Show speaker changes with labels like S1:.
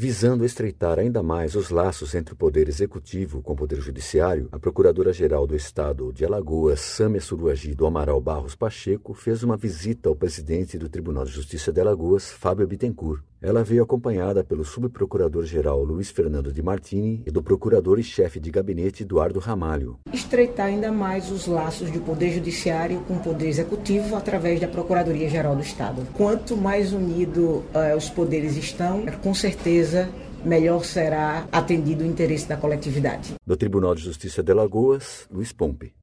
S1: Visando estreitar ainda mais os laços entre o Poder Executivo com o Poder Judiciário, a Procuradora-Geral do Estado de Alagoas, Sâmia Suruagi do Amaral Barros Pacheco, fez uma visita ao presidente do Tribunal de Justiça de Alagoas, Fábio Bittencourt. Ela veio acompanhada pelo subprocurador-geral Luiz Fernando de Martini e do procurador e chefe de gabinete Eduardo Ramalho.
S2: Estreitar ainda mais os laços do Poder Judiciário com o Poder Executivo através da Procuradoria-Geral do Estado. Quanto mais unido os poderes estão, com certeza melhor será atendido o interesse da coletividade.
S1: Do Tribunal de Justiça de Alagoas, Luiz Pompe.